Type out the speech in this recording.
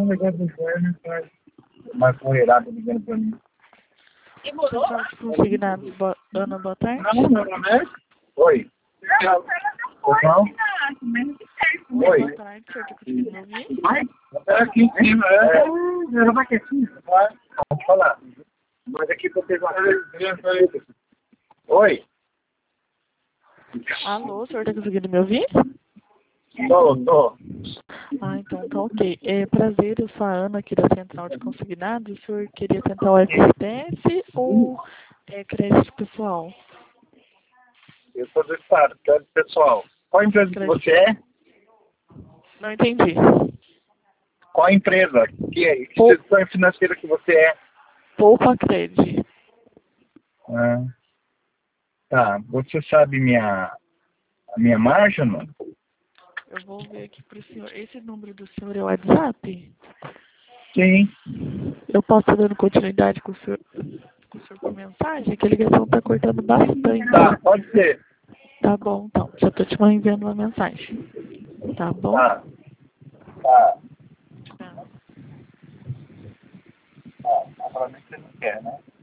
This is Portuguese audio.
um negócio do inferno, uma correirada ligando pra mim. Central de Consignados, Ana, boa tarde. Não, meu nome é... Oi. Pessoal? Oi. Boa tarde, o senhor tá conseguindo me ouvir? É aqui em cima, Ela vai quietinho. Vai. Pode falar. Mas aqui pra ter uma... Oi. Alô, o senhor tá conseguindo me ouvir? Tô. Ah, então tá ok. Prazer, eu sou a Ana aqui da Central de Consignados. O senhor queria tentar o FSTS ou crédito pessoal? Eu sou do Estado, crédito pessoal. Qual empresa que você é? Não entendi. Qual empresa? Que instituição financeira que você é? Poupa Crédito. Ah, tá. Você sabe a minha margem, não? Eu vou ver aqui pro senhor. Esse número do senhor é o WhatsApp? Sim. Eu posso estar dando continuidade com o senhor por mensagem? Que a ligação tá cortando bastante. Tá, pode ser. Tá bom, então. Já tô te enviando uma mensagem. Tá bom? Tá. Tá. Naturalmente você não quer, né?